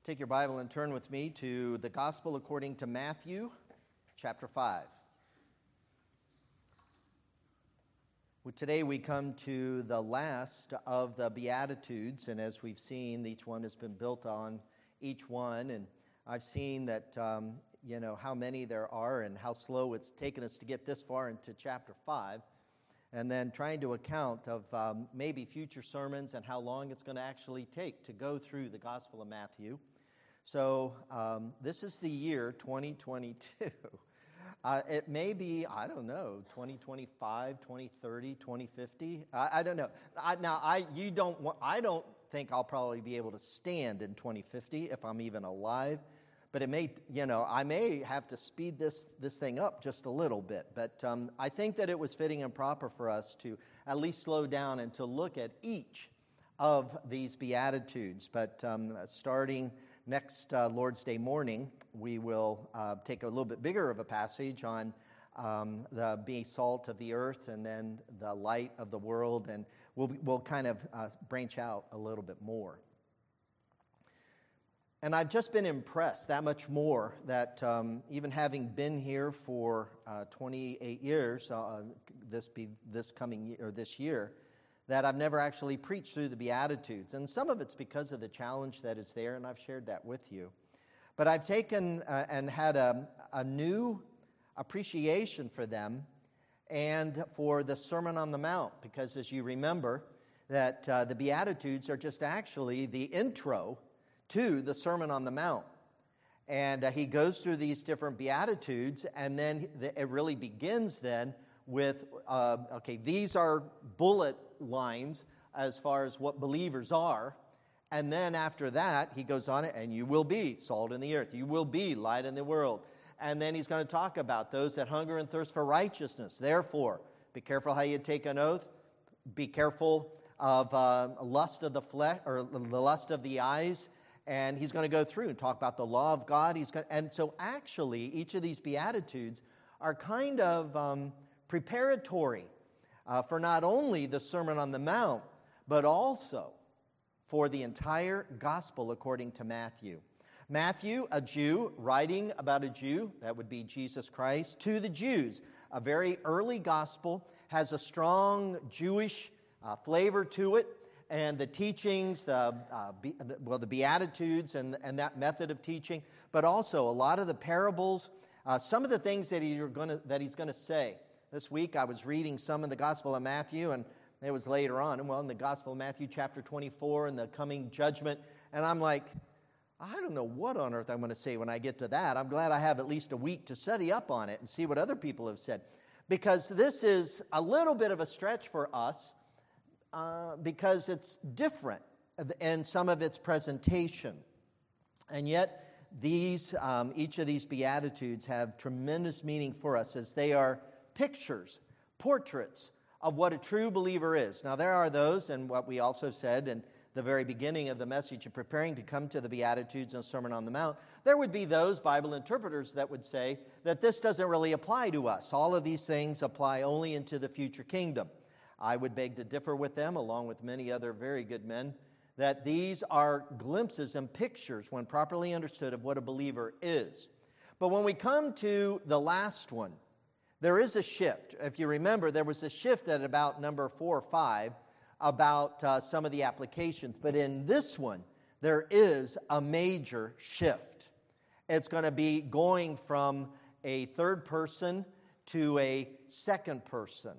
Take your Bible and turn with me to the Gospel according to Matthew, chapter 5. Today we come to the last of the Beatitudes, and as we've seen, each one has been built on each one, and I've seen that, how many there are and how slow it's taken us to get this far into chapter 5, and then trying to account of maybe future sermons and how long it's going to actually take to go through the Gospel of Matthew. So this is the year 2022. It may be, 2025, 2030, 2050. I don't know. I don't think I'll probably be able to stand in 2050 if I'm even alive. But it may, I may have to speed this thing up just a little bit. But I think that it was fitting and proper for us to at least slow down and to look at each of these Beatitudes. But starting next Lord's Day morning, we will take a little bit bigger of a passage on the being salt of the earth and then the light of the world, and we'll kind of branch out a little bit more. And I've just been impressed that much more that even having been here for 28 years, this year, that I've never actually preached through the Beatitudes. And some of it's because of the challenge that is there, and I've shared that with you. But I've taken and had a new appreciation for them and for the Sermon on the Mount, because as you remember, that the Beatitudes are just actually the intro to the Sermon on the Mount. And he goes through these different Beatitudes, and then it really begins then with, these are bullet lines as far as what believers are. And then after that, he goes on, and you will be salt in the earth. You will be light in the world. And then he's going to talk about those that hunger and thirst for righteousness. Therefore, be careful how you take an oath. Be careful of lust of the flesh, or the lust of the eyes. And he's going to go through and talk about the law of God. And so actually, each of these Beatitudes are kind of preparatory for not only the Sermon on the Mount, but also for the entire Gospel according to Matthew. Matthew, a Jew, writing about a Jew, that would be Jesus Christ, to the Jews. A very early Gospel, has a strong Jewish flavor to it, and the teachings, the Beatitudes and that method of teaching, but also a lot of the parables, some of the things that he's going to say. This week I was reading some of the Gospel of Matthew, and it was later on, in the Gospel of Matthew chapter 24 and the coming judgment, and I'm like, I don't know what on earth I'm going to say when I get to that. I'm glad I have at least a week to study up on it and see what other people have said, because this is a little bit of a stretch for us, because it's different in some of its presentation. And yet, each of these Beatitudes have tremendous meaning for us, as they are pictures, portraits of what a true believer is. Now, there are those, and what we also said in the very beginning of the message of preparing to come to the Beatitudes and Sermon on the Mount, there would be those Bible interpreters that would say that this doesn't really apply to us. All of these things apply only into the future kingdom. I would beg to differ with them, along with many other very good men, that these are glimpses and pictures, when properly understood, of what a believer is. But when we come to the last one, there is a shift. If you remember, there was a shift at about number 4 or 5 about some of the applications. But in this one, there is a major shift. It's going to be going from a third person to a second person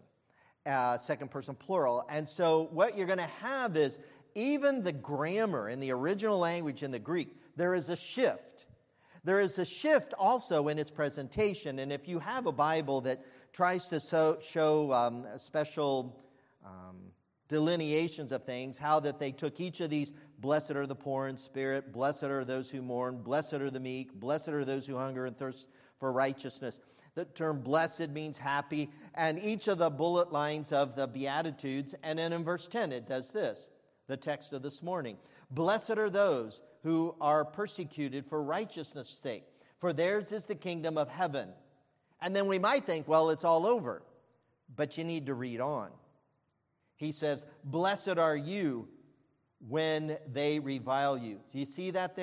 plural. And so what you're going to have is, even the grammar in the original language in the Greek, there is a shift. There is a shift also in its presentation, and if you have a Bible that tries to show special delineations of things, how that they took each of these, blessed are the poor in spirit, blessed are those who mourn, blessed are the meek, blessed are those who hunger and thirst for righteousness. The term blessed means happy, and each of the bullet lines of the Beatitudes, and then in verse 10 it does this, the text of this morning. Blessed are those who are persecuted for righteousness' sake, for theirs is the kingdom of heaven. And then we might think, well, it's all over. But you need to read on. He says, blessed are you when they revile you. Do you see that there?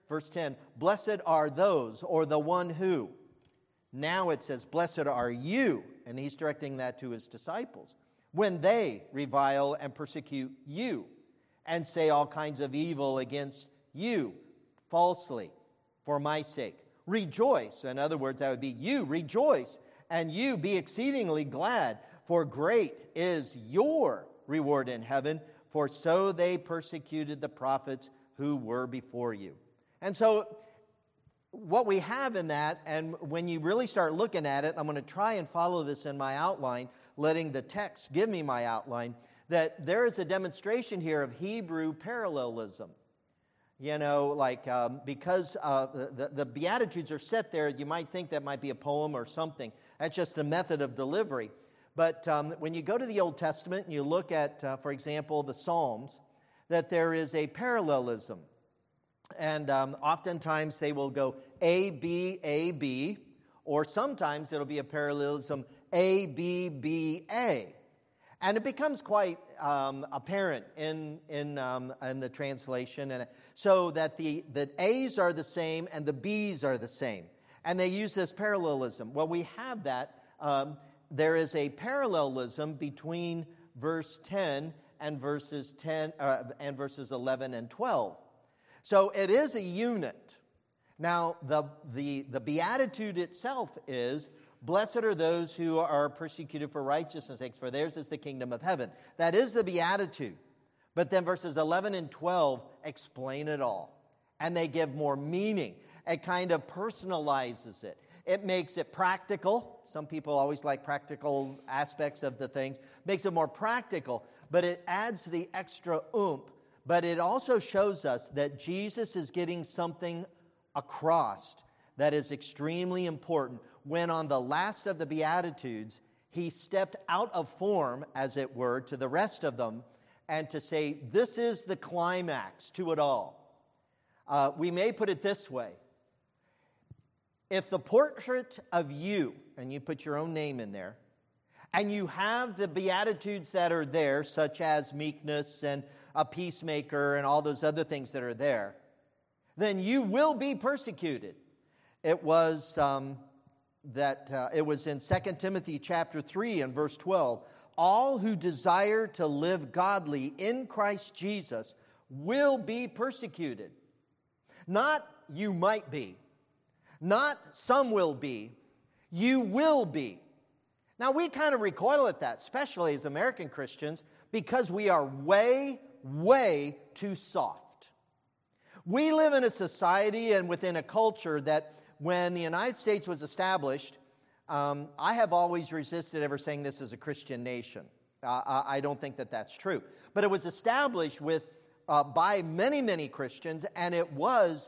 verse 10, blessed are those, or the one who. Now it says, blessed are you, and he's directing that to his disciples, when they revile and persecute you, and say all kinds of evil against you, falsely, for my sake. Rejoice. In other words, that would be you, rejoice, and you be exceedingly glad, for great is your reward in heaven, for so they persecuted the prophets who were before you. And so, what we have in that, and when you really start looking at it, I'm going to try and follow this in my outline, letting the text give me my outline, that there is a demonstration here of Hebrew parallelism. You know, like because the Beatitudes are set there, you might think that might be a poem or something. That's just a method of delivery. But when you go to the Old Testament and you look at, for example, the Psalms, that there is a parallelism. And oftentimes they will go A, B, or sometimes it'll be a parallelism A, B, A. And it becomes quite apparent in the translation, and so that the A's are the same and the B's are the same. And they use this parallelism. Well, we have that. There is a parallelism between verse 10 and verses 11 and 12. So it is a unit. Now, the beatitude itself is, blessed are those who are persecuted for righteousness' sake, for theirs is the kingdom of heaven. That is the beatitude. But then verses 11 and 12 explain it all. And they give more meaning. It kind of personalizes it. It makes it practical. Some people always like practical aspects of the things. Makes it more practical. But it adds the extra oomph. But it also shows us that Jesus is getting something across that is extremely important. When on the last of the Beatitudes, he stepped out of form, as it were, to the rest of them, and to say, this is the climax to it all. We may put it this way. If the portrait of you, and you put your own name in there, and you have the Beatitudes that are there, such as meekness and a peacemaker and all those other things that are there, then you will be persecuted. It was it was in 2 Timothy chapter 3 and verse 12. All who desire to live godly in Christ Jesus will be persecuted. Not you might be. Not some will be. You will be. Now, we kind of recoil at that, especially as American Christians, because we are way, way too soft. We live in a society and within a culture that when the United States was established, I have always resisted ever saying this is a Christian nation. I don't think that that's true. But it was established by many, many Christians, and it was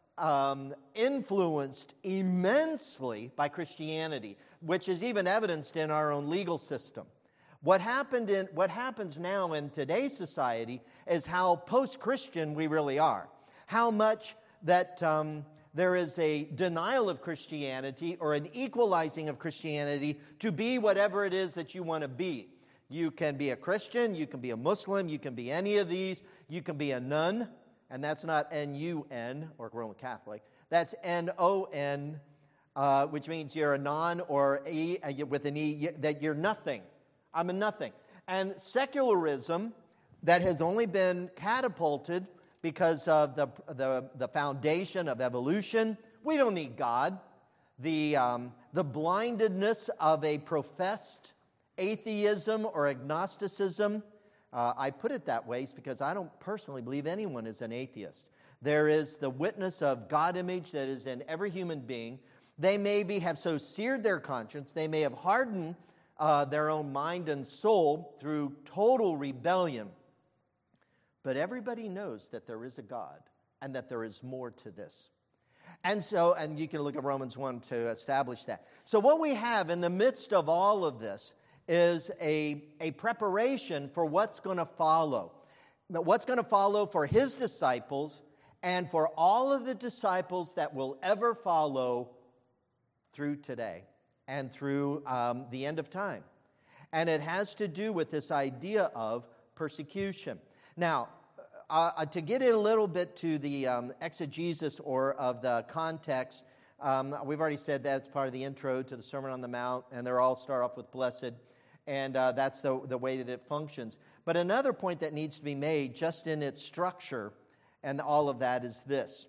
influenced immensely by Christianity, which is even evidenced in our own legal system. What happens now in today's society is how post-Christian we really are. How much that there is a denial of Christianity or an equalizing of Christianity to be whatever it is that you want to be. You can be a Christian, you can be a Muslim, you can be any of these, you can be a nun, and that's not N-U-N, or Roman Catholic, that's N-O-N, which means you're a non or E, with an E, that you're nothing. I'm a nothing. And secularism that has only been catapulted because of the foundation of evolution. We don't need God. The blindedness of a professed atheism or agnosticism, I put it that way because I don't personally believe anyone is an atheist. There is the witness of God image that is in every human being. They maybe have so seared their conscience, they may have hardened their own mind and soul through total rebellion. But everybody knows that there is a God and that there is more to this. And you can look at Romans 1 to establish that. So what we have in the midst of all of this is a preparation for what's going to follow. What's going to follow for his disciples and for all of the disciples that will ever follow through today and through the end of time. And it has to do with this idea of persecution. Now, to get it a little bit to the exegesis or of the context, we've already said that it's part of the intro to the Sermon on the Mount, and they're all start off with blessed, and that's the way that it functions. But another point that needs to be made just in its structure and all of that is this.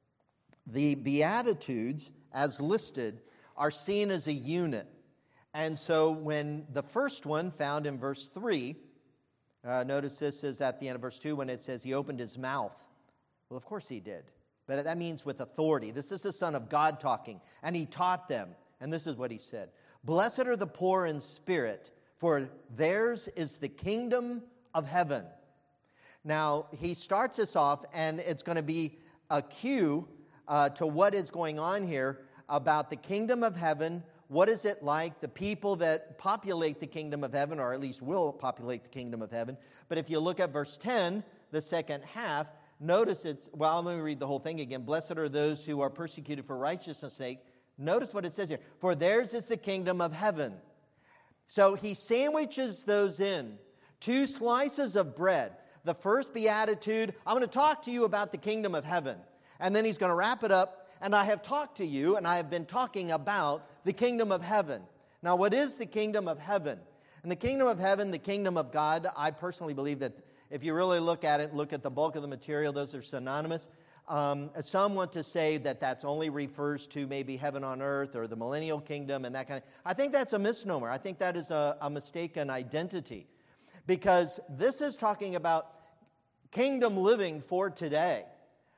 The Beatitudes, as listed, are seen as a unit. And so when the first one, found in verse 3, notice this is at the end of verse 2 when it says he opened his mouth. Well, of course he did. But that means with authority. This is the Son of God talking. And he taught them. And this is what he said. Blessed are the poor in spirit, for theirs is the kingdom of heaven. Now, he starts this off, and it's going to be a cue to what is going on here about the kingdom of heaven. What is it like? The people that populate the kingdom of heaven, or at least will populate the kingdom of heaven. But if you look at verse 10, the second half, notice it's, well, let me read the whole thing again. Blessed are those who are persecuted for righteousness' sake. Notice what it says here. For theirs is the kingdom of heaven. So he sandwiches those in. 2 slices of bread. The first beatitude, I'm going to talk to you about the kingdom of heaven. And then he's going to wrap it up. And I have talked to you, and I have been talking about the kingdom of heaven. Now, what is the kingdom of heaven? And the kingdom of heaven, the kingdom of God, I personally believe that if you really look at it, look at the bulk of the material, those are synonymous. Some want to say that that's only refers to maybe heaven on earth or the millennial kingdom and that kind of. I think that's a misnomer. I think that is a mistaken identity. Because this is talking about kingdom living for today.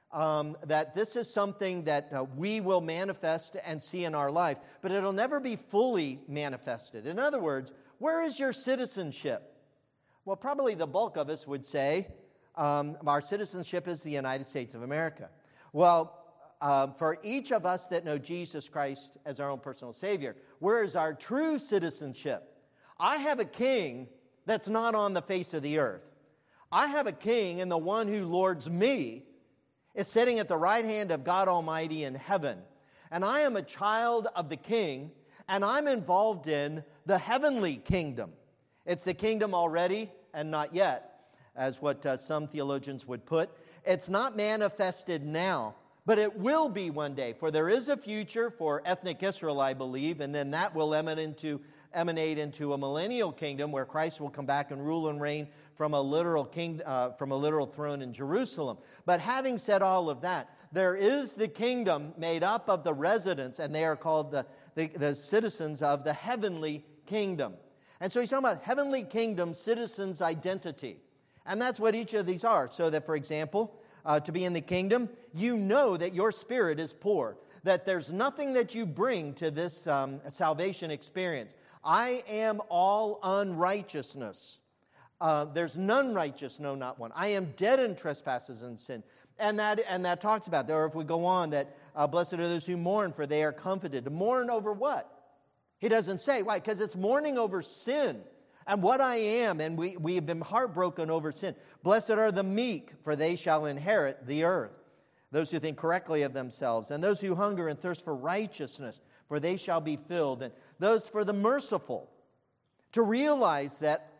That this is something that we will manifest and see in our life, but it'll never be fully manifested. In other words, where is your citizenship? Well, probably the bulk of us would say our citizenship is the United States of America. Well, for each of us that know Jesus Christ as our own personal Savior, where is our true citizenship? I have a king that's not on the face of the earth. I have a king, and the one who lords me is sitting at the right hand of God Almighty in heaven. And I am a child of the King, and I'm involved in the heavenly kingdom. It's the kingdom already and not yet, as what some theologians would put. It's not manifested now, but it will be one day. For there is a future for ethnic Israel, I believe, and then that will emanate into a millennial kingdom where Christ will come back and rule and reign from a literal throne in Jerusalem. But having said all of that, there is the kingdom made up of the residents, and they are called the citizens of the heavenly kingdom. And so he's talking about heavenly kingdom citizens' identity. And that's what each of these are. So that, for example, to be in the kingdom, you know that your spirit is poor, that there's nothing that you bring to this salvation experience. I am all unrighteousness. There's none righteous, no, not one. I am dead in trespasses and sin. And that talks about, or if we go on, that blessed are those who mourn, for they are comforted. To mourn over what? He doesn't say. Why? Because it's mourning over sin and what I am, and we have been heartbroken over sin. Blessed are the meek, for they shall inherit the earth. Those who think correctly of themselves, and those who hunger and thirst for righteousness, for they shall be filled. And those for the merciful, to realize that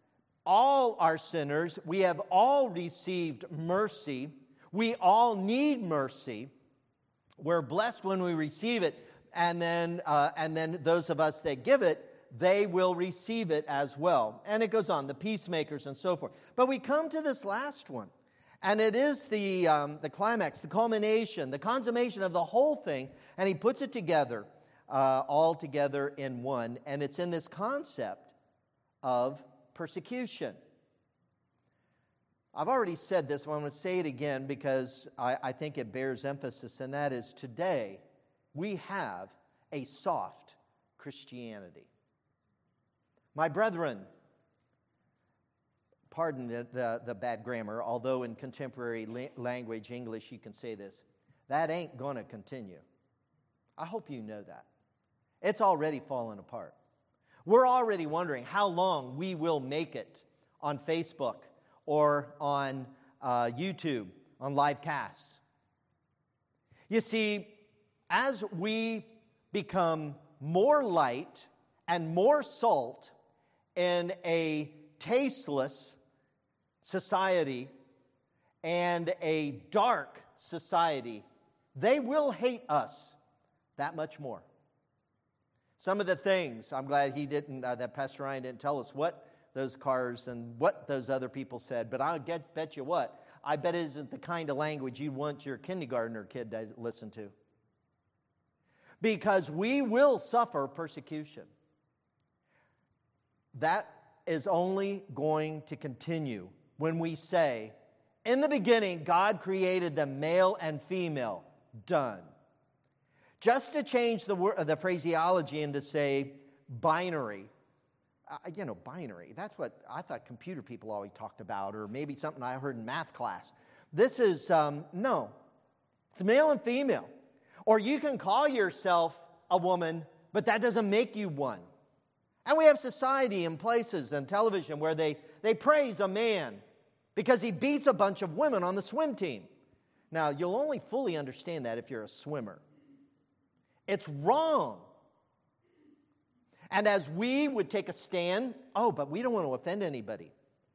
all are sinners, we have all received mercy, we all need mercy. We're blessed when we receive it, and then those of us that give it, they will receive it as well. And it goes on, the peacemakers and so forth. But we come to this last one, and it is the climax, the culmination, the consummation of the whole thing, and he puts it together, all together in one, and it's in this concept of persecution. I've already said this, but I'm going to say it again because I think it bears emphasis, and that is today we have a soft Christianity. My brethren, pardon the bad grammar, although in contemporary language, English, you can say this, that ain't going to continue. I hope you know that. It's already fallen apart. We're already wondering how long we will make it on Facebook or on YouTube, on live casts. You see, as we become more light and more salt in a tasteless society, and a dark society, they will hate us that much more. Some of the things, I'm glad that Pastor Ryan didn't tell us what those cars and what those other people said, but bet you what, I bet it isn't the kind of language you'd want your kindergartner kid to listen to. Because we will suffer persecution. That is only going to continue when we say, in the beginning, God created them male and female. Done. Just to change the phraseology and to say binary. Binary. That's what I thought computer people always talked about, or maybe something I heard in math class. This is, no. It's male and female. Or you can call yourself a woman, but that doesn't make you one. And we have society and places and television where they praise a man because he beats a bunch of women on the swim team. Now, you'll only fully understand that if you're a swimmer. It's wrong. And as we would take a stand, but we don't want to offend anybody.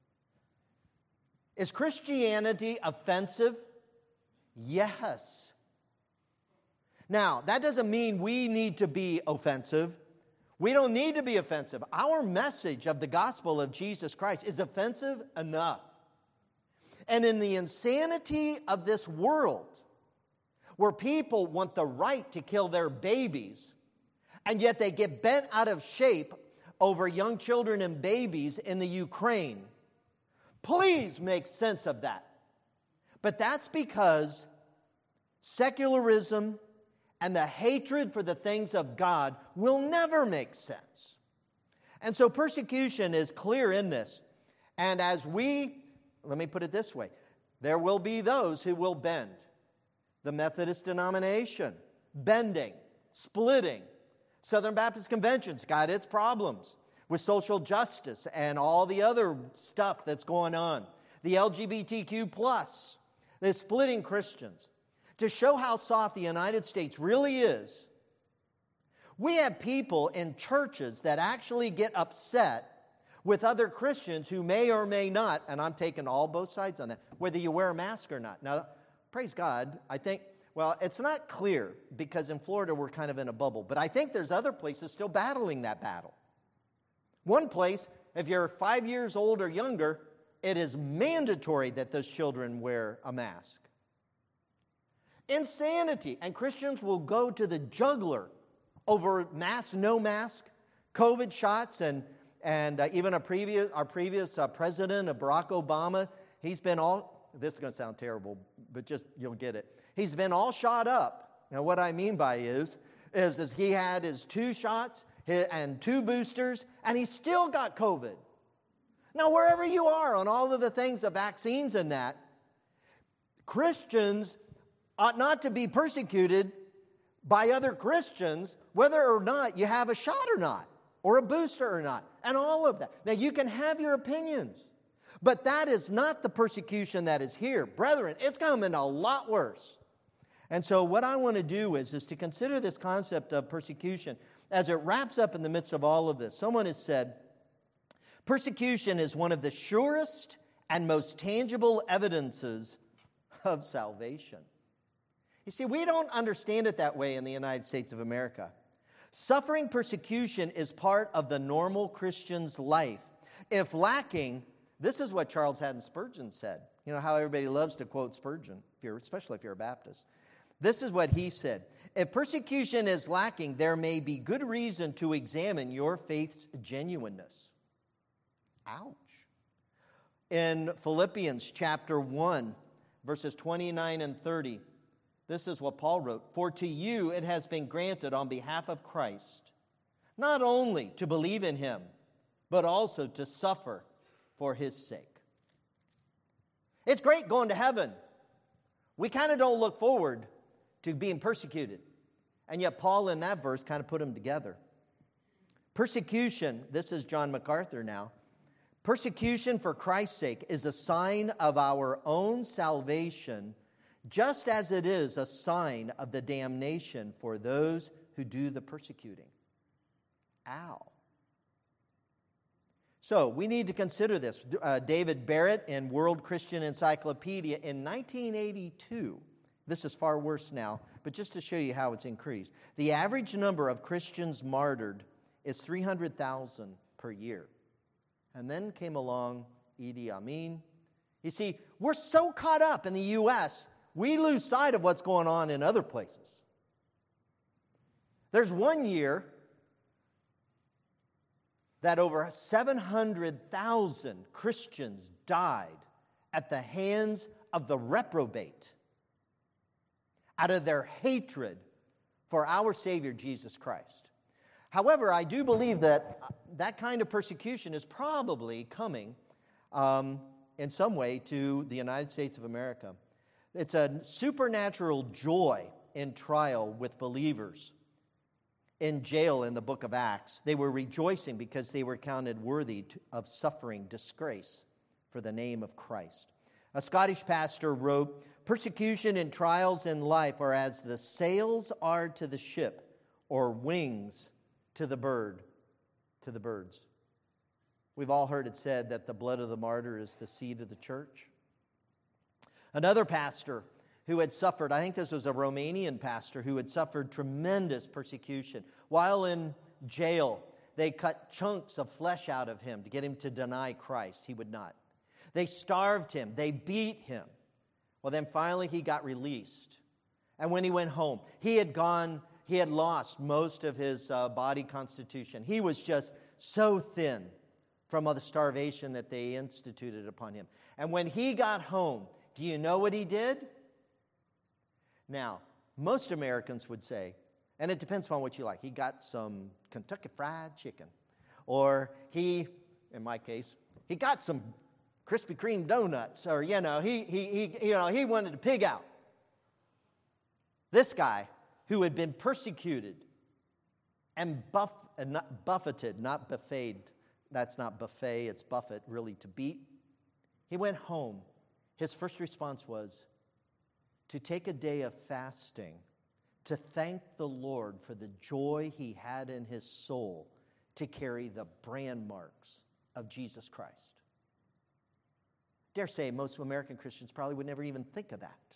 Is Christianity offensive? Yes. Now, that doesn't mean we need to be offensive. We don't need to be offensive. Our message of the gospel of Jesus Christ is offensive enough. And in the insanity of this world, where people want the right to kill their babies, and yet they get bent out of shape over young children and babies in the Ukraine, please make sense of that. But that's because secularism and the hatred for the things of God will never make sense. And so persecution is clear in this. And let me put it this way, there will be those who will bend. The Methodist denomination, bending, splitting. Southern Baptist Convention's got its problems with social justice and all the other stuff that's going on. The LGBTQ+, they're splitting Christians. To show how soft the United States really is, we have people in churches that actually get upset with other Christians who may or may not, and I'm taking both sides on that, whether you wear a mask or not. Now, praise God, I think, it's not clear because in Florida we're kind of in a bubble, but I think there's other places still battling that battle. One place, if you're 5 years old or younger, it is mandatory that those children wear a mask. Insanity. And Christians will go to the jugular over mask, no mask, COVID shots, and even our previous president, Barack Obama, he's been this is going to sound terrible, but just you'll get it. He's been all shot up. Now, what I mean by is he had his 2 shots and 2 boosters, and he still got COVID. Now, wherever you are on all of the things, the vaccines and that, Christians ought not to be persecuted by other Christians, whether or not you have a shot or not, or a booster or not, and all of that. Now, you can have your opinions, but that is not the persecution that is here. Brethren, it's coming a lot worse. And so what I want to do is to consider this concept of persecution as it wraps up in the midst of all of this. Someone has said, persecution is one of the surest and most tangible evidences of salvation. You see, we don't understand it that way in the United States of America. Suffering persecution is part of the normal Christian's life. If lacking, this is what Charles Haddon Spurgeon said. You know how everybody loves to quote Spurgeon, especially if you're a Baptist. This is what he said. If persecution is lacking, there may be good reason to examine your faith's genuineness. Ouch. In Philippians chapter 1, verses 29 and 30, this is what Paul wrote. For to you it has been granted on behalf of Christ, not only to believe in him, but also to suffer for his sake. It's great going to heaven. We kind of don't look forward to being persecuted. And yet Paul in that verse kind of put them together. Persecution, this is John MacArthur now, persecution for Christ's sake is a sign of our own salvation, just as it is a sign of the damnation for those who do the persecuting. Ow. So we need to consider this. David Barrett in World Christian Encyclopedia in 1982, this is far worse now, but just to show you how it's increased. The average number of Christians martyred is 300,000 per year. And then came along Idi Amin. You see, we're so caught up in the U.S., we lose sight of what's going on in other places. There's one year that over 700,000 Christians died at the hands of the reprobate out of their hatred for our Savior, Jesus Christ. However, I do believe that that kind of persecution is probably coming in some way to the United States of America. It's a supernatural joy in trial with believers. In jail in the book of Acts, they were rejoicing because they were counted worthy of suffering disgrace for the name of Christ. A Scottish pastor wrote, "Persecution and trials in life are as the sails are to the ship, or wings to the birds." We've all heard it said that the blood of the martyr is the seed of the church. Another pastor who had suffered, I think this was a Romanian pastor, who had suffered tremendous persecution. While in jail, they cut chunks of flesh out of him to get him to deny Christ. He would not. They starved him. They beat him. Well, then finally he got released. And when he went home, he had lost most of his body constitution. He was just so thin from all the starvation that they instituted upon him. And when he got home, do you know what he did? Now, most Americans would say, and it depends upon what you like, he got some Kentucky Fried Chicken. Or he, in my case, he got some Krispy Kreme donuts. Or, he wanted to pig out. This guy, who had been persecuted and buffeted, not buffeted, that's not buffet, it's buffet, really, to beat. He went home. His first response was to take a day of fasting, to thank the Lord for the joy he had in his soul to carry the brand marks of Jesus Christ. Dare say most American Christians probably would never even think of that.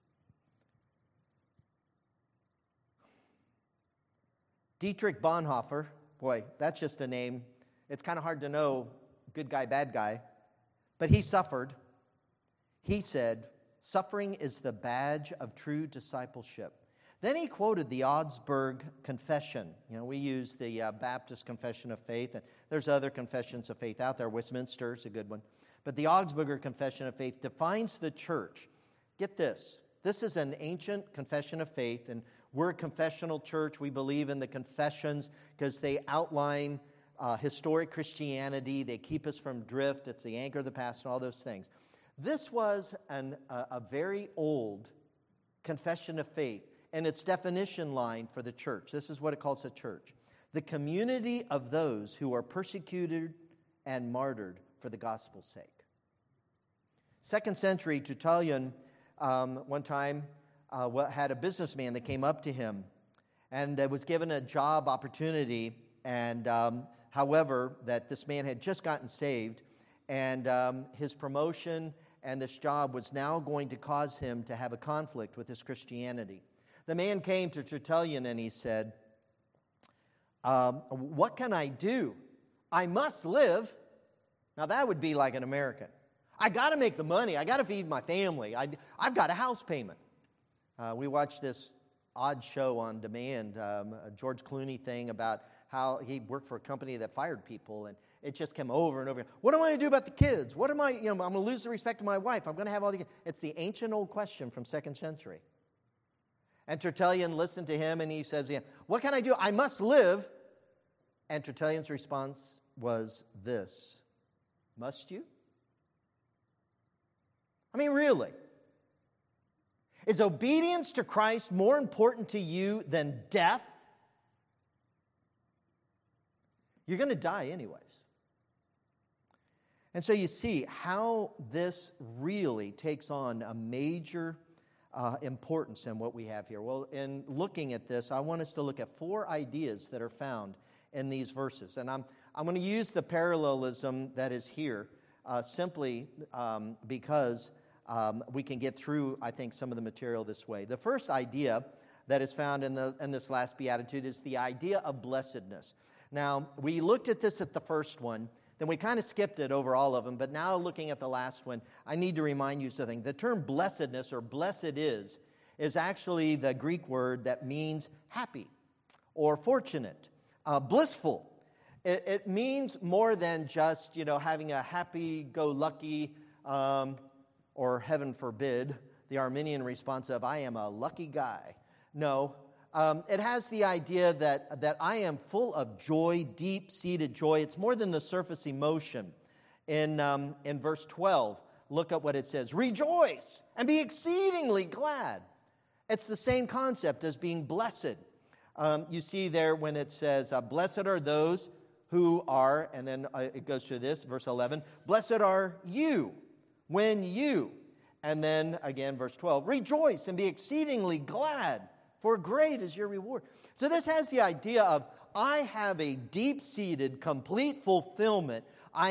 Dietrich Bonhoeffer, boy, that's just a name. It's kind of hard to know good guy, bad guy. But he suffered. He said, "Suffering is the badge of true discipleship." Then he quoted the Augsburg Confession. We use the Baptist Confession of Faith, and there's other confessions of faith out there. Westminster is a good one. But the Augsburger Confession of Faith defines the church. Get this. This is an ancient confession of faith, and we're a confessional church. We believe in the confessions because they outline historic Christianity. They keep us from drift. It's the anchor of the past and all those things. This was a very old confession of faith, and its definition line for the church. This is what it calls the church: the community of those who are persecuted and martyred for the gospel's sake. 2nd century Tertullian one time had a businessman that came up to him and was given a job opportunity, and however, that this man had just gotten saved, and his promotion and this job was now going to cause him to have a conflict with his Christianity. The man came to Tertullian and he said, "What can I do? I must live." Now that would be like an American. I got to make the money. I got to feed my family. I've got a house payment. We watched this odd show on demand, a George Clooney thing about how he worked for a company that fired people, and it just came over and over. What am I going to do about the kids? What am I, I'm going to lose the respect of my wife. I'm going to have all the kids. It's the ancient old question from 2nd century. And Tertullian listened to him, and he says, "What can I do? I must live." And Tertullian's response was this: "Must you? I mean, really? Is obedience to Christ more important to you than death? You're going to die anyways." And so you see how this really takes on a major importance in what we have here. Well, in looking at this, I want us to look at 4 ideas that are found in these verses. And I'm going to use the parallelism that is here simply because we can get through, I think, some of the material this way. The first idea that is found in this last beatitude is the idea of blessedness. Now, we looked at this at the first one, then we kind of skipped it over all of them, but now looking at the last one, I need to remind you something. The term blessedness, or blessed is actually the Greek word that means happy or fortunate, blissful. It means more than just, having a happy-go-lucky, or heaven forbid, the Arminian response of, I am a lucky guy. No, it has the idea that I am full of joy, deep-seated joy. It's more than the surface emotion. In verse 12, look at what it says. Rejoice and be exceedingly glad. It's the same concept as being blessed. You see there when it says, blessed are those who are, and then it goes through this, verse 11, blessed are you when you, and then again, verse 12, rejoice and be exceedingly glad, for great is your reward. So this has the idea of, I have a deep-seated, complete fulfillment. I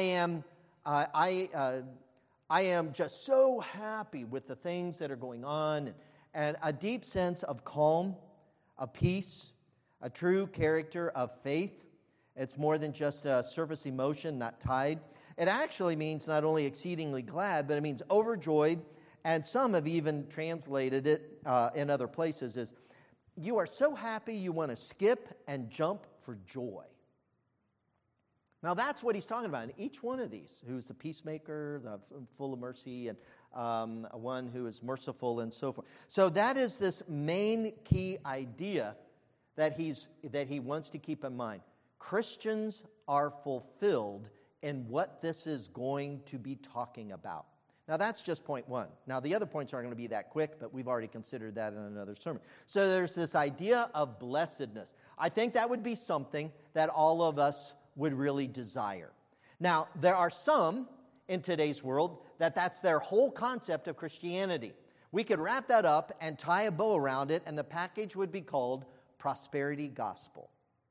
am just so happy with the things that are going on, and a deep sense of calm, of peace, a true character of faith. It's more than just a surface emotion, not tied. It actually means not only exceedingly glad, but it means overjoyed, and some have even translated it in other places as, you are so happy you want to skip and jump for joy. Now that's what he's talking about in each one of these, who's the peacemaker, the full of mercy, and one who is merciful, and so forth. So that is this main key idea that he wants to keep in mind. Christians are fulfilled in what this is going to be talking about. Now, that's just point one. Now, the other points aren't going to be that quick, but we've already considered that in another sermon. So there's this idea of blessedness. I think that would be something that all of us would really desire. Now, there are some in today's world that's their whole concept of Christianity. We could wrap that up and tie a bow around it, and the package would be called prosperity gospel.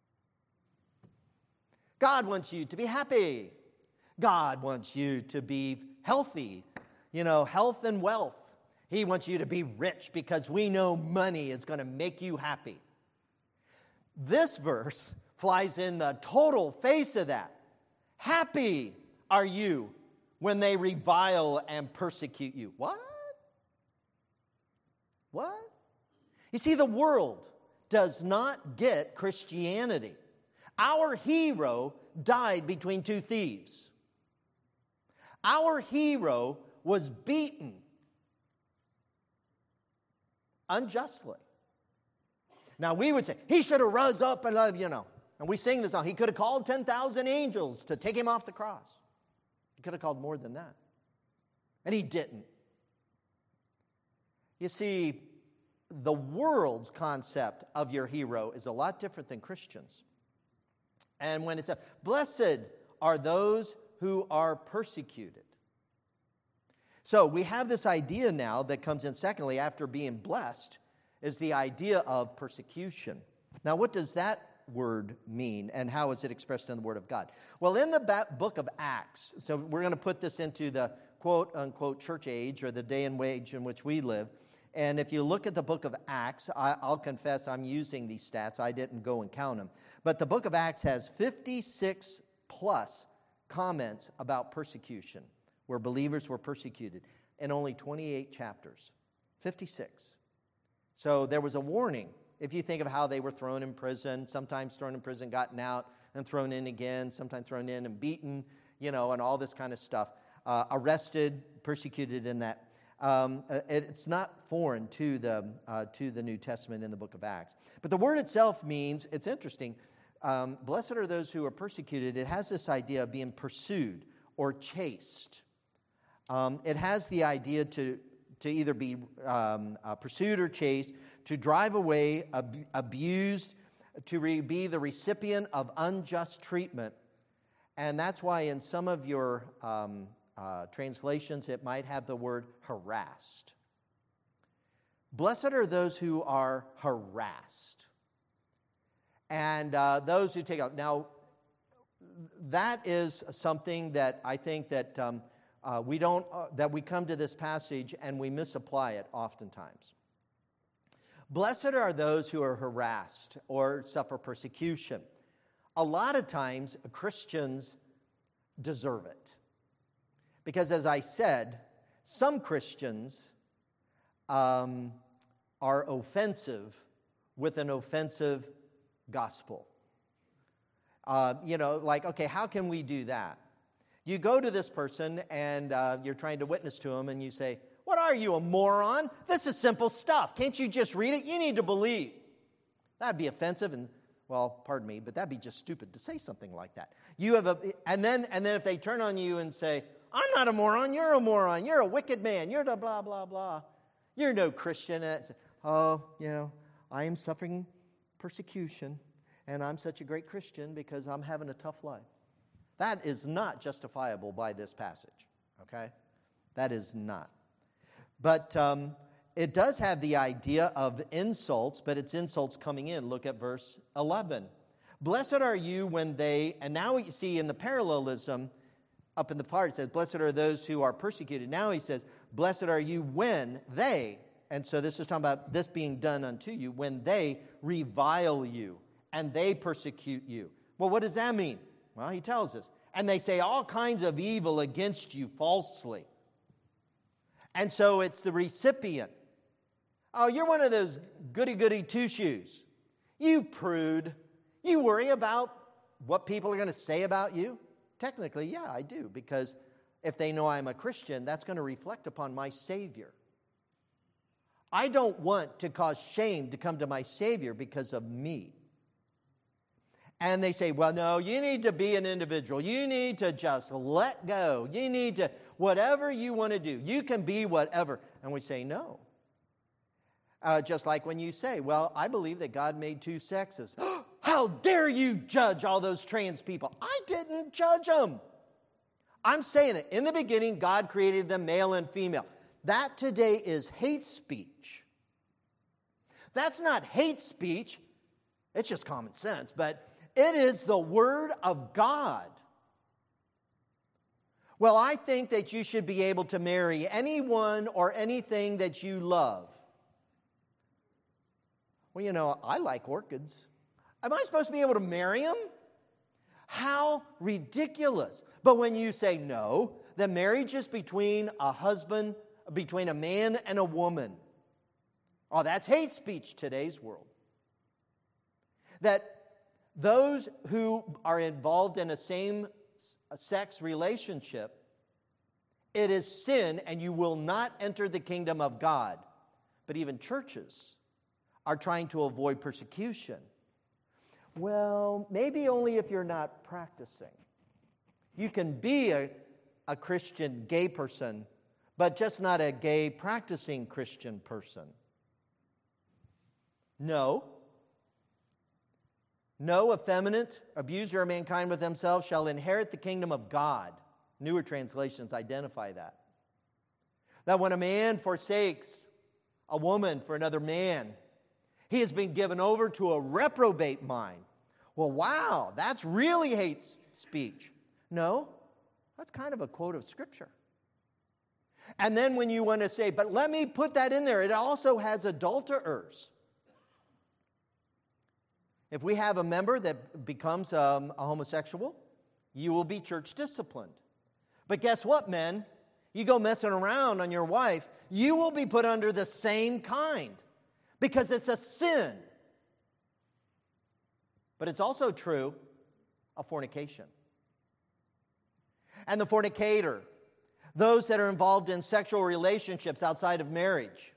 God wants you to be happy. God wants you to be healthy, health and wealth. He wants you to be rich because we know money is going to make you happy. This verse flies in the total face of that. Happy are you when they revile and persecute you. What? What? You see, the world does not get Christianity. Our hero died between two thieves. Our hero was beaten unjustly. Now we would say, he should have rose up and, and we sing this song. He could have called 10,000 angels to take him off the cross. He could have called more than that. And he didn't. You see, the world's concept of your hero is a lot different than Christians. And when it's blessed are those who are persecuted. So we have this idea now that comes in secondly after being blessed is the idea of persecution. Now what does that word mean and how is it expressed in the Word of God? Well, in the book of Acts, so we're going to put this into the quote-unquote church age or the day and age in which we live. And if you look at the book of Acts, I'll confess I'm using these stats. I didn't go and count them. But the book of Acts has 56 plus comments about persecution, where believers were persecuted, in only 28 chapters. 56. So there was a warning. If you think of how they were thrown in prison, sometimes thrown in prison, gotten out, and thrown in again, sometimes thrown in and beaten, and all this kind of stuff. Arrested, persecuted in that. It's not foreign to the New Testament in the book of Acts. But the word itself means, it's interesting, blessed are those who are persecuted. It has this idea of being pursued or chased. It has the idea to either be pursued or chased, to drive away, abused, to be the recipient of unjust treatment. And that's why in some of your translations, it might have the word harassed. Blessed are those who are harassed. and those who take out. Now, that is something that I think that that we come to this passage and we misapply it oftentimes. Blessed are those who are harassed or suffer persecution. A lot of times, Christians deserve it. Because as I said, some Christians are offensive with an offensive gospel. Like, okay, how can we do that? You go to this person and you're trying to witness to him and you say, "What are you, a moron? This is simple stuff. Can't you just read it? You need to believe." That'd be offensive and, well, pardon me, but that'd be just stupid to say something like that. And then if they turn on you and say, "I'm not a moron, you're a moron, you're a wicked man, you're the blah, blah, blah. You're no Christian." And I am suffering persecution and I'm such a great Christian because I'm having a tough life. That is not justifiable by this passage, okay? That is not. But it does have the idea of insults, but it's insults coming in. Look at verse 11. Blessed are you when they, and now you see in the parallelism, up in the part it says, blessed are those who are persecuted. Now he says, blessed are you when they, and so this is talking about this being done unto you, when they revile you and they persecute you. Well, what does that mean? Well, he tells us. And they say all kinds of evil against you falsely. And so it's the recipient. "Oh, you're one of those goody-goody two-shoes. You prude. You worry about what people are going to say about you?" Technically, yeah, I do. Because if they know I'm a Christian, that's going to reflect upon my Savior. I don't want to cause shame to come to my Savior because of me. And they say, "Well, no, you need to be an individual. You need to just let go. You need to, whatever you want to do, you can be whatever." And we say, no. Just like when you say, "Well, I believe that God made two sexes." How dare you judge all those trans people? I didn't judge them. I'm saying that in the beginning, God created them male and female. That today is hate speech. That's not hate speech. It's just common sense, but it is the Word of God. "Well, I think that you should be able to marry anyone or anything that you love." Well, I like orchids. Am I supposed to be able to marry them? How ridiculous. But when you say no, that marriage is between a man and a woman. Oh, that's hate speech, today's world. That those who are involved in a same-sex relationship, it is sin and you will not enter the kingdom of God. But even churches are trying to avoid persecution. Well, maybe only if you're not practicing. You can be a Christian gay person, but just not a gay practicing Christian person. No, effeminate, abuser of mankind with themselves shall inherit the kingdom of God. Newer translations identify that. That when a man forsakes a woman for another man, he has been given over to a reprobate mind. Well, wow, that's really hate speech. No, that's kind of a quote of Scripture. And then when you want to say, but let me put that in there, it also has adulterers. If we have a member that becomes a homosexual, you will be church disciplined. But guess what, men? You go messing around on your wife, you will be put under the same kind because it's a sin. But it's also true of fornication. And the fornicator, those that are involved in sexual relationships outside of marriage.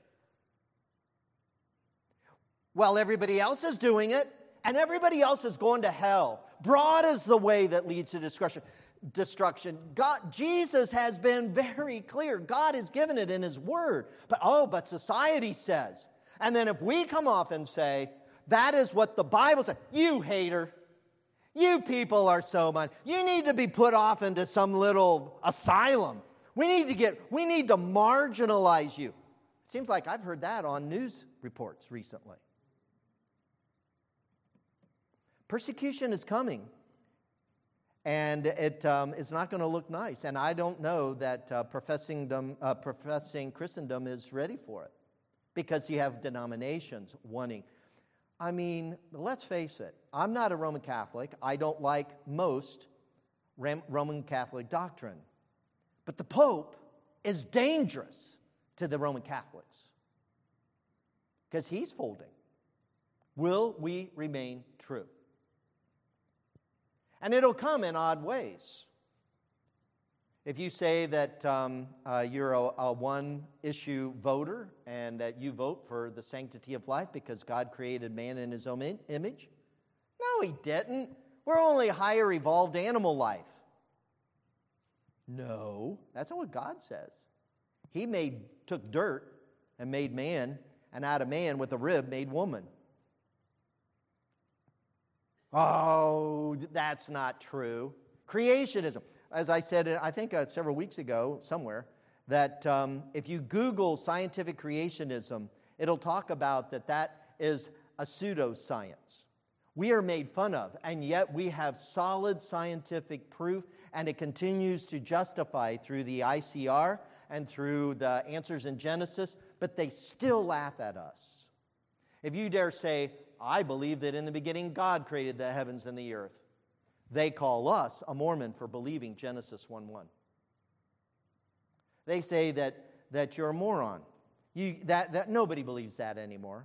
Well, everybody else is doing it, and everybody else is going to hell. Broad is the way that leads to destruction. Jesus has been very clear. God has given it in His Word. But society says. And then if we come off and say, that is what the Bible says, you hater, you people are so much, you need to be put off into some little asylum. We need to marginalize you. It seems like I've heard that on news reports recently. Persecution is coming, and it is not going to look nice. And I don't know that professing Christendom is ready for it, because you have denominations wanting. I mean, let's face it. I'm not a Roman Catholic. I don't like most Roman Catholic doctrine. But the Pope is dangerous to the Roman Catholics because he's folding. Will we remain true? And it'll come in odd ways. If you say that you're a one-issue voter and that you vote for the sanctity of life because God created man in his own image, no, he didn't. We're only higher evolved animal life. No, that's not what God says. He took dirt and made man, and out of man with a rib made woman. Oh, that's not true. Creationism. As I said, I think several weeks ago somewhere, that if you Google scientific creationism, it'll talk about that is a pseudoscience. We are made fun of, and yet we have solid scientific proof, and it continues to justify through the ICR and through the answers in Genesis, but they still laugh at us. If you dare say, I believe that in the beginning God created the heavens and the earth, they call us a Mormon for believing Genesis 1:1. They say that you're a moron. That nobody believes that anymore.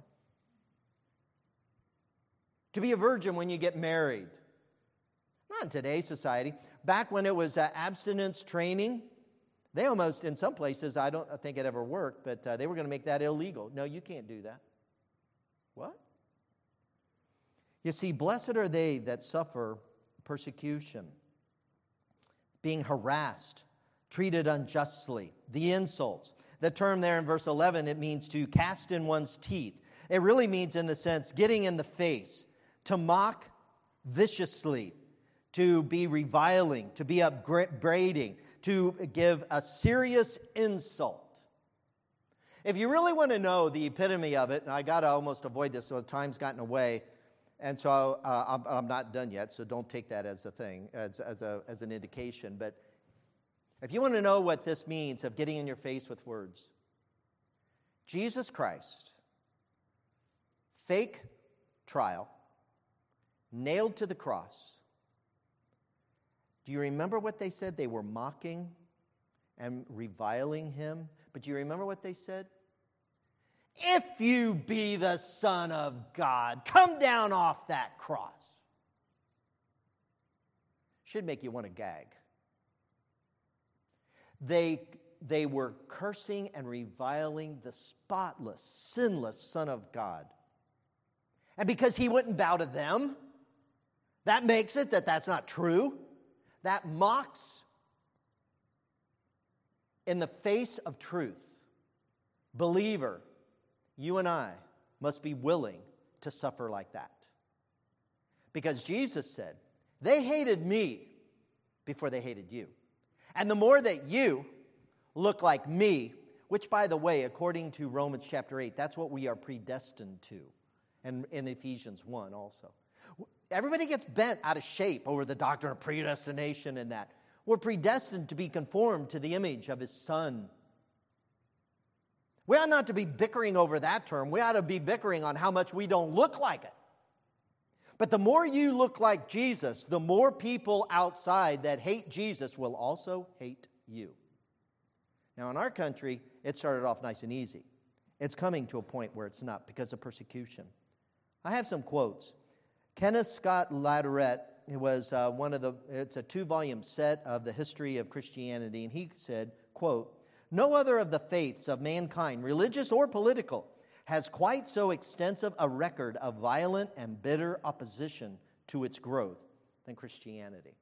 To be a virgin when you get married. Not in today's society. Back when it was abstinence training, they almost, in some places, I don't think it ever worked, but they were going to make that illegal. No, you can't do that. What? You see, blessed are they that suffer persecution, being harassed, treated unjustly, the insults. The term there in verse 11, it means to cast in one's teeth. It really means in the sense getting in the face, to mock viciously, to be reviling, to be upbraiding, to give a serious insult. If you really want to know the epitome of it, and I got to almost avoid this, so time's gotten away, and so I'm not done yet, so don't take that as a thing, as an indication. But if you want to know what this means of getting in your face with words, Jesus Christ, fake trial, nailed to the cross. Do you remember what they said? They were mocking and reviling him. But do you remember what they said? If you be the Son of God, come down off that cross. Should make you want to gag. They were cursing and reviling the spotless, sinless Son of God. And because he wouldn't bow to them, that makes it that's not true. That mocks in the face of truth. Believer, you and I must be willing to suffer like that. Because Jesus said, they hated me before they hated you. And the more that you look like me, which, by the way, according to Romans chapter 8, that's what we are predestined to. And in Ephesians 1 also. Everybody gets bent out of shape over the doctrine of predestination and that. We're predestined to be conformed to the image of his Son. We ought not to be bickering over that term. We ought to be bickering on how much we don't look like it. But the more you look like Jesus, the more people outside that hate Jesus will also hate you. Now, in our country, it started off nice and easy. It's coming to a point where it's not because of persecution. I have some quotes. Kenneth Scott Latourette was it's a 2-volume set of the history of Christianity, and he said, quote, "No other of the faiths of mankind, religious or political, has quite so extensive a record of violent and bitter opposition to its growth than Christianity."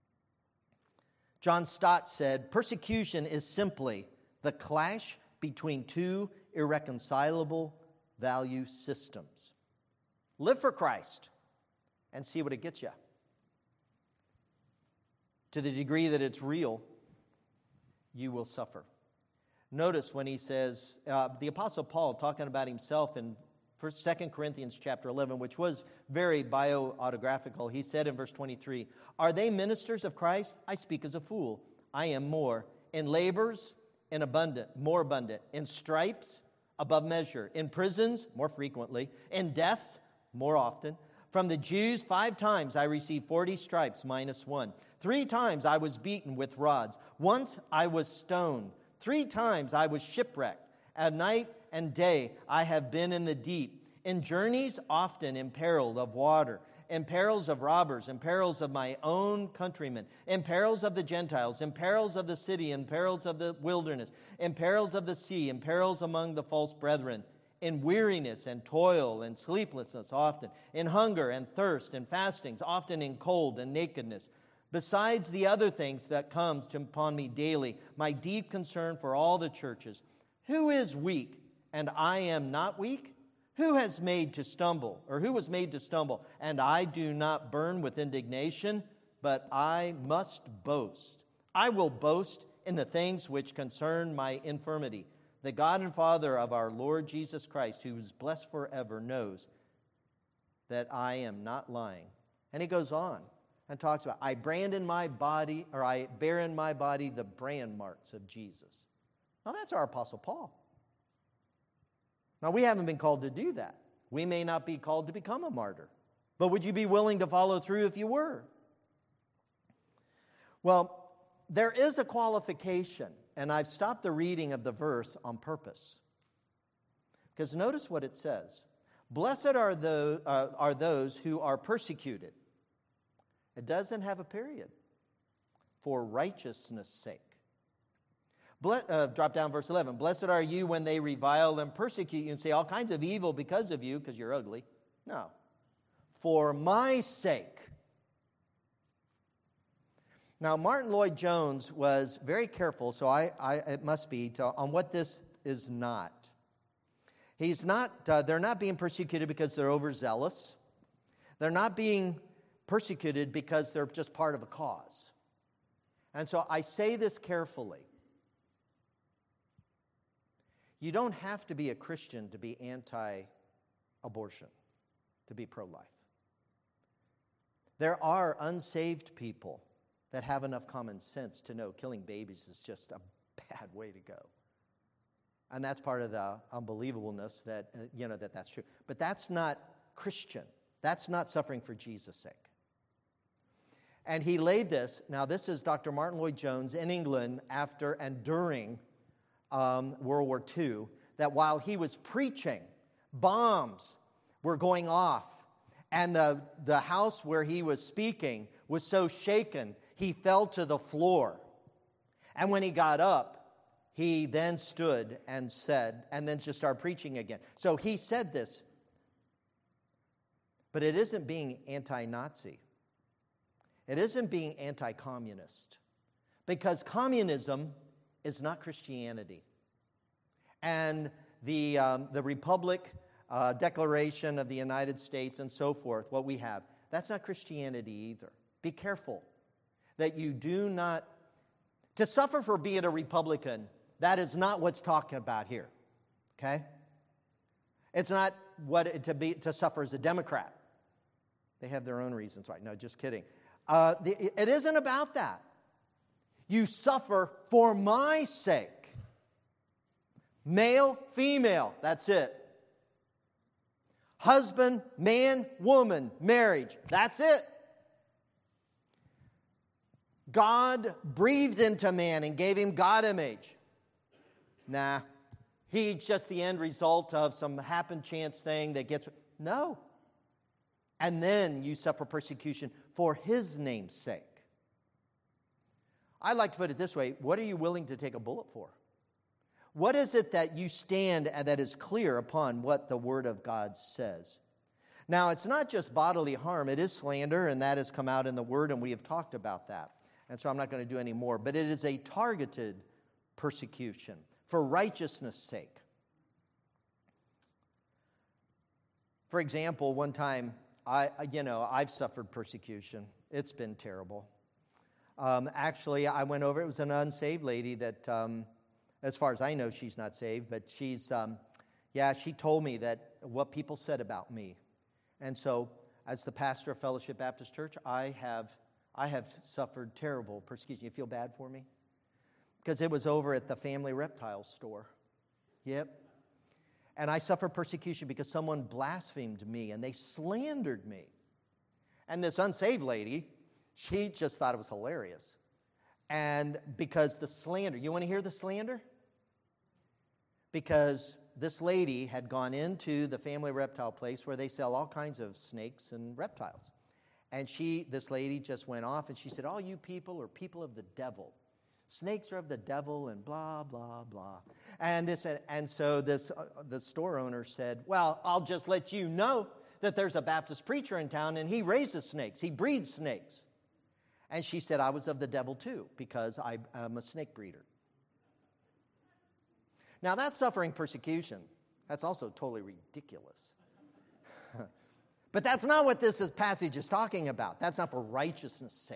John Stott said, "Persecution is simply the clash between two irreconcilable value systems. Live for Christ and see what it gets you. To the degree that it's real, you will suffer." Notice when he says, the Apostle Paul, talking about himself in First, 2 Corinthians chapter 11, which was very bio-autographical. He said in verse 23, "Are they ministers of Christ? I speak as a fool. I am more. In labors, more abundant. In stripes, above measure. In prisons, more frequently. In deaths, more often. From the Jews, 5 times I received 40 stripes minus 1. 3 times I was beaten with rods. Once I was stoned. 3 times I was shipwrecked. At night and day I have been in the deep. In journeys often in peril of water. In perils of robbers, in perils of my own countrymen, in perils of the Gentiles, in perils of the city, in perils of the wilderness, in perils of the sea, in perils among the false brethren, in weariness and toil and sleeplessness often, in hunger and thirst and fastings, often in cold and nakedness. Besides the other things that comes upon me daily, my deep concern for all the churches. Who is weak, and I am not weak? Who was made to stumble, and I do not burn with indignation, but I must boast. I will boast in the things which concern my infirmity. The God and Father of our Lord Jesus Christ, who is blessed forever, knows that I am not lying." And he goes on and talks about, I bear in my body the brand marks of Jesus. Now that's our Apostle Paul. Now, we haven't been called to do that. We may not be called to become a martyr. But would you be willing to follow through if you were? Well, there is a qualification, and I've stopped the reading of the verse on purpose. Because notice what it says. Blessed are those who are persecuted. It doesn't have a period. For righteousness' sake. Drop down verse 11. Blessed are you when they revile and persecute you and say all kinds of evil because of you, because you're ugly. No. For my sake. Now, Martin Lloyd-Jones was very careful, so it must be, on what this is not. They're not being persecuted because they're overzealous. They're not being persecuted because they're just part of a cause. And so I say this carefully. You don't have to be a Christian to be anti-abortion, to be pro-life. There are unsaved people that have enough common sense to know killing babies is just a bad way to go. And that's part of the unbelievableness that, that's true. But that's not Christian. That's not suffering for Jesus' sake. And he laid this, now this is Dr. Martin Lloyd-Jones in England after and during World War II, that while he was preaching, bombs were going off, and the house where he was speaking was so shaken, he fell to the floor. And when he got up, he then stood and said, and then just started preaching again. So he said this, but it isn't being anti-Nazi. It isn't being anti-communist, because communism is not Christianity. And the Republic Declaration of the United States and so forth, what we have, that's not Christianity either. Be careful that you do not, to suffer for being a Republican, that is not what's talking about here, okay? It's not to suffer as a Democrat. They have their own reasons why. No, just kidding. It isn't about that. You suffer for my sake. Male, female, that's it. Husband, man, woman, marriage, that's it. God breathed into man and gave him God image. Nah, he's just the end result of some happen chance thing that gets... No. And then you suffer persecution for his name's sake. I'd like to put it this way. What are you willing to take a bullet for? What is it that you stand and that is clear upon what the Word of God says? Now, it's not just bodily harm. It is slander, and that has come out in the Word, and we have talked about that. And so I'm not going to do any more. But it is a targeted persecution for righteousness' sake. For example, one time, I've suffered persecution. It's been terrible. Actually, I went over, it was an unsaved lady that, as far as I know, she's not saved, but she's, Yeah, she told me that what people said about me. And so, as the pastor of Fellowship Baptist Church, I have suffered terrible persecution. You feel bad for me? Because it was over at the family reptile store. Yep. And I suffered persecution because someone blasphemed me and they slandered me. And this unsaved lady, she just thought it was hilarious. And because the slander, you want to hear the slander? Because this lady had gone into the family reptile place where they sell all kinds of snakes and reptiles. And this lady just went off and she said, all you people are people of the devil. Snakes are of the devil and blah, blah, blah. And so the store owner said, well, I'll just let you know that there's a Baptist preacher in town and he raises snakes. He breeds snakes. And she said, I was of the devil too because I'm a snake breeder. Now, that's suffering persecution. That's also totally ridiculous. But that's not what this passage is talking about. That's not for righteousness' sake.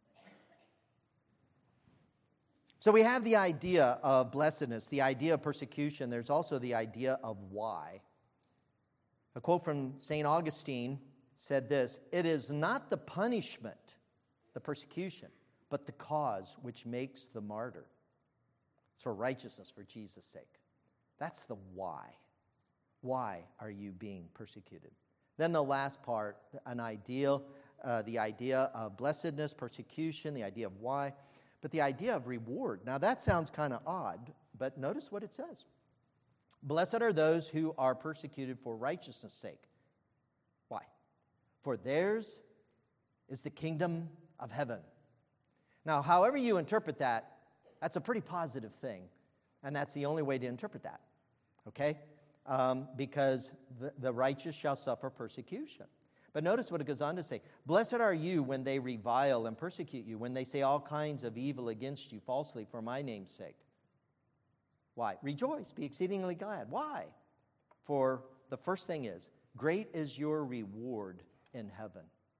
So we have the idea of blessedness, the idea of persecution. There's also the idea of why. A quote from St. Augustine said this, "It is not the punishment, the persecution, but the cause which makes the martyr." It's for righteousness, for Jesus' sake. That's the why. Why are you being persecuted? Then the last part, the idea of blessedness, persecution, the idea of why, but the idea of reward. Now that sounds kind of odd, but notice what it says. Blessed are those who are persecuted for righteousness' sake. Why? For theirs is the kingdom of heaven. Now, however you interpret that, that's a pretty positive thing. And that's the only way to interpret that. Okay? Because the righteous shall suffer persecution. But notice what it goes on to say. Blessed are you when they revile and persecute you, when they say all kinds of evil against you falsely for my name's sake. Why? Rejoice, be exceedingly glad. Why? For the first thing is, great is your reward in heaven.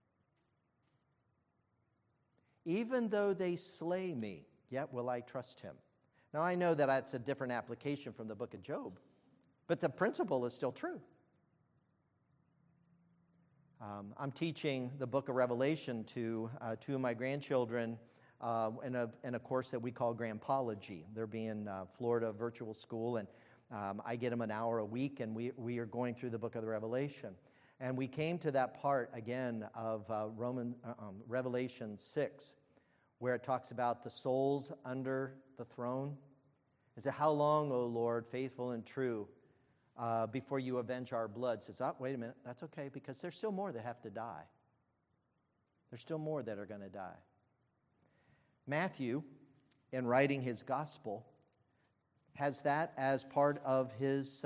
Even though they slay me, yet will I trust him. Now, I know that that's a different application from the book of Job, but the principle is still true. I'm teaching the book of Revelation to two of my grandchildren in a course that we call Grandpology. They're being Florida virtual school, and I get them an hour a week, and we are going through the book of the Revelation. And we came to that part again of Revelation 6, where it talks about the souls under the throne. It says, how long, O Lord, faithful and true, before you avenge our blood? It says, oh, wait a minute, that's okay, because there's still more that have to die. There's still more that are going to die. Matthew, in writing his gospel, has that as part of his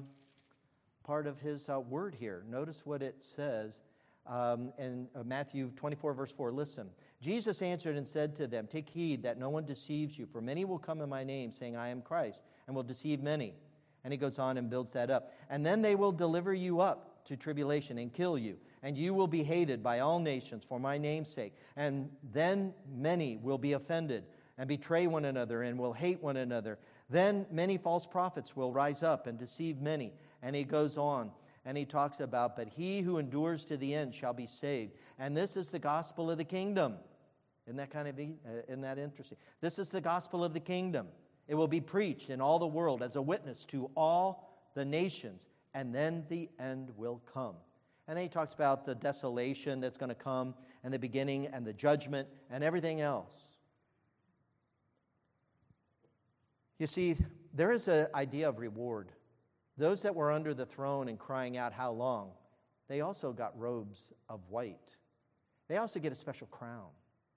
word here. Notice what it says in Matthew 24, verse 4. Listen. Jesus answered and said to them, take heed that no one deceives you, for many will come in my name, saying, I am Christ, and will deceive many. And he goes on and builds that up. And then they will deliver you up to tribulation and kill you, and you will be hated by all nations for my name's sake. And then many will be offended and betray one another and will hate one another. Then many false prophets will rise up and deceive many. And he goes on and he talks about, but he who endures to the end shall be saved. And this is the gospel of the kingdom. Isn't that interesting? This is the gospel of the kingdom. It will be preached in all the world as a witness to all the nations, and then the end will come. And then he talks about the desolation that's going to come, and the beginning, and the judgment, and everything else. You see, there is an idea of reward. Those that were under the throne and crying out, how long? They also got robes of white. They also get a special crown.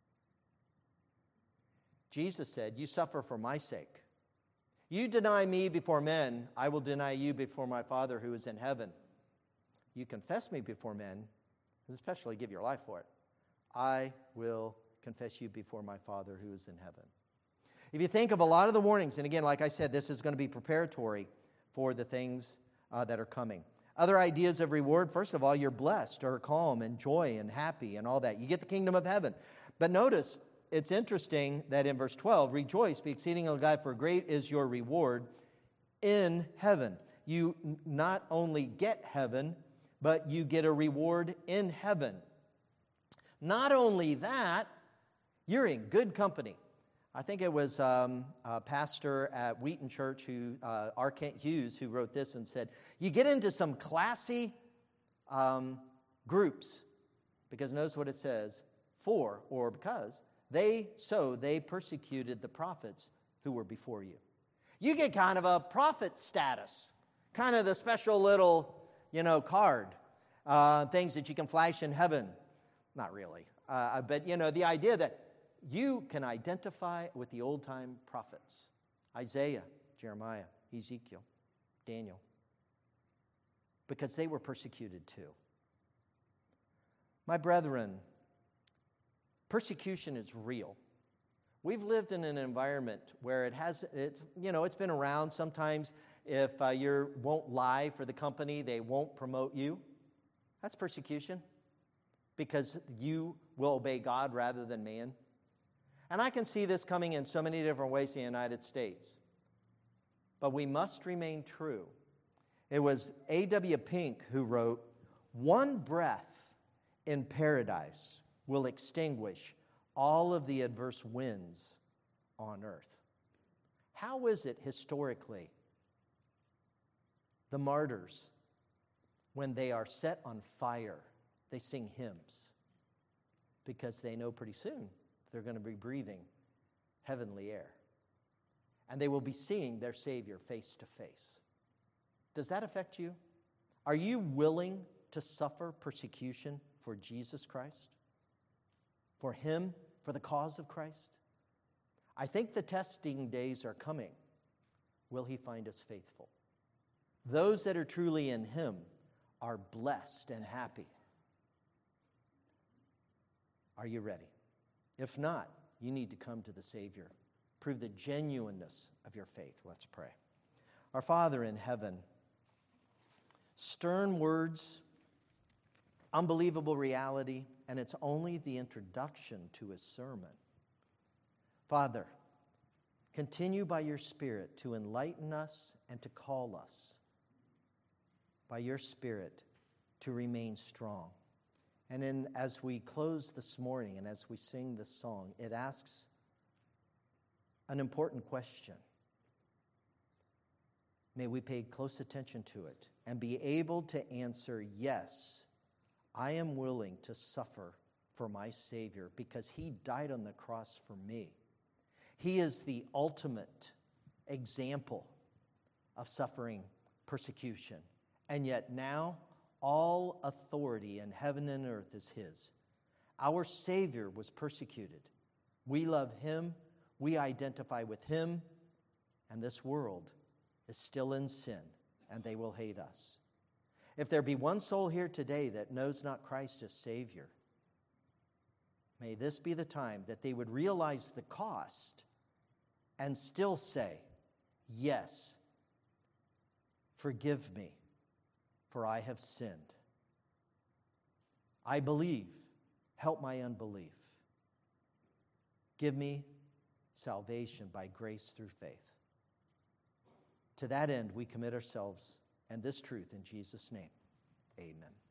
Jesus said, you suffer for my sake. You deny me before men, I will deny you before my Father who is in heaven. You confess me before men, especially give your life for it. I will confess you before my Father who is in heaven. If you think of a lot of the warnings, and again, like I said, this is going to be preparatory for the things that are coming. Other ideas of reward, first of all, you're blessed or calm and joy and happy and all that. You get the kingdom of heaven. But notice, it's interesting that in verse 12, rejoice, be exceedingly glad, for great is your reward in heaven. you not only get heaven, but you get a reward in heaven. Not only that, you're in good company. I think it was a pastor at Wheaton Church, R. Kent Hughes, who wrote this and said, you get into some classy groups, because notice what it says, because they persecuted the prophets who were before you. You get kind of a prophet status, kind of the special little, card, things that you can flash in heaven. Not really, but the idea that you can identify with the old-time prophets, Isaiah, Jeremiah, Ezekiel, Daniel, because they were persecuted too. My brethren, persecution is real. We've lived in an environment where it's been around. Sometimes if you won't lie for the company, they won't promote you. That's persecution, because you will obey God rather than man. And I can see this coming in so many different ways in the United States. But we must remain true. It was A.W. Pink who wrote, "One breath in paradise will extinguish all of the adverse winds on earth." How is it historically the martyrs, when they are set on fire, they sing hymns? Because they know pretty soon they're going to be breathing heavenly air. And they will be seeing their Savior face to face. Does that affect you? Are you willing to suffer persecution for Jesus Christ? For Him? For the cause of Christ? I think the testing days are coming. Will He find us faithful? Those that are truly in Him are blessed and happy. Are you ready? If not, you need to come to the Savior. Prove the genuineness of your faith. Let's pray. Our Father in heaven, stern words, unbelievable reality, and it's only the introduction to a sermon. Father, continue by your Spirit to enlighten us and to call us by your Spirit to remain strong. And as we close this morning and as we sing this song, it asks an important question. May we pay close attention to it and be able to answer, yes, I am willing to suffer for my Savior because He died on the cross for me. He is the ultimate example of suffering persecution. And yet now, all authority in heaven and earth is His. Our Savior was persecuted. We love Him. We identify with Him. And this world is still in sin, and they will hate us. If there be one soul here today that knows not Christ as Savior, may this be the time that they would realize the cost and still say, yes, forgive me, for I have sinned. I believe, help my unbelief. Give me salvation by grace through faith. To that end, we commit ourselves and this truth in Jesus' name. Amen.